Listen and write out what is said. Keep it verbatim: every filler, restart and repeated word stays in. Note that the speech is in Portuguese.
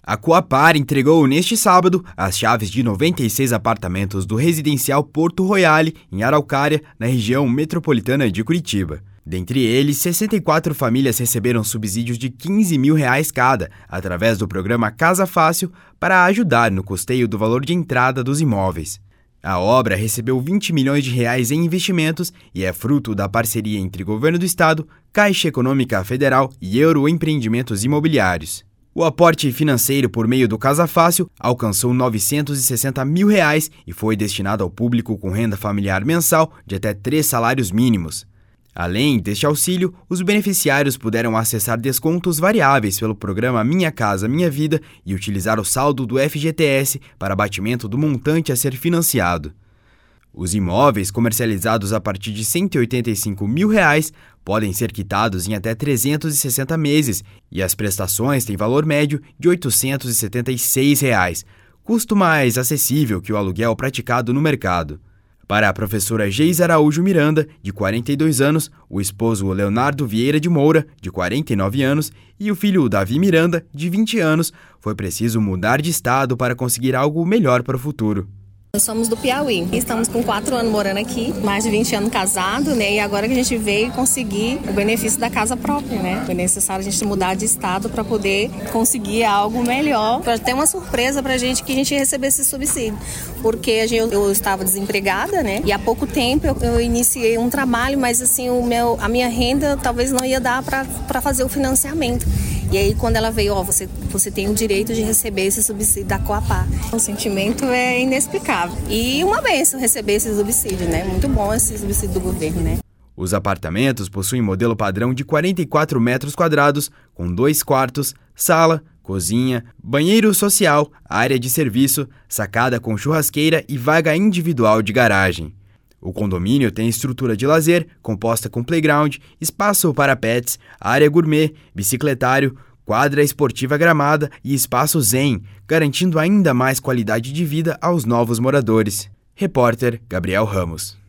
A Coapar entregou neste sábado as chaves de noventa e seis apartamentos do residencial Porto Royale, em Araucária, na região metropolitana de Curitiba. Dentre eles, sessenta e quatro famílias receberam subsídios de quinze mil reais cada, através do programa Casa Fácil, para ajudar no custeio do valor de entrada dos imóveis. A obra recebeu vinte milhões de reais em investimentos e é fruto da parceria entre Governo do Estado, Caixa Econômica Federal e Euro Empreendimentos Imobiliários. O aporte financeiro por meio do Casa Fácil alcançou novecentos e sessenta mil reais e foi destinado ao público com renda familiar mensal de até três salários mínimos. Além deste auxílio, os beneficiários puderam acessar descontos variáveis pelo programa Minha Casa Minha Vida e utilizar o saldo do F G T S para abatimento do montante a ser financiado. Os imóveis comercializados a partir de cento e oitenta e cinco mil reais podem ser quitados em até trezentos e sessenta meses e as prestações têm valor médio de oitocentos e setenta e seis reais, custo mais acessível que o aluguel praticado no mercado. Para a professora Geis Araújo Miranda, de quarenta e dois anos, o esposo Leonardo Vieira de Moura, de quarenta e nove anos, e o filho Davi Miranda, de vinte anos, foi preciso mudar de estado para conseguir algo melhor para o futuro. Nós somos do Piauí, estamos com quatro anos morando aqui, mais de vinte anos casados, né? E agora que a gente veio conseguir o benefício da casa própria, né? Foi necessário a gente mudar de estado para poder conseguir algo melhor. Para ter uma surpresa para a gente que a gente recebesse esse subsídio, porque a gente, eu estava desempregada, né? E há pouco tempo eu, eu iniciei um trabalho, mas assim o meu, a minha renda talvez não ia dar para fazer o financiamento. E aí quando ela veio, ó, você, você tem o direito de receber esse subsídio da Coapar. O sentimento é inexplicável. E uma bênção receber esse subsídio, né? Muito bom esse subsídio do governo, né? Os apartamentos possuem modelo padrão de quarenta e quatro metros quadrados, com dois quartos, sala, cozinha, banheiro social, área de serviço, sacada com churrasqueira e vaga individual de garagem. O condomínio tem estrutura de lazer, composta com playground, espaço para pets, área gourmet, bicicletário, quadra esportiva gramada e espaço zen, garantindo ainda mais qualidade de vida aos novos moradores. Repórter Gabriel Ramos.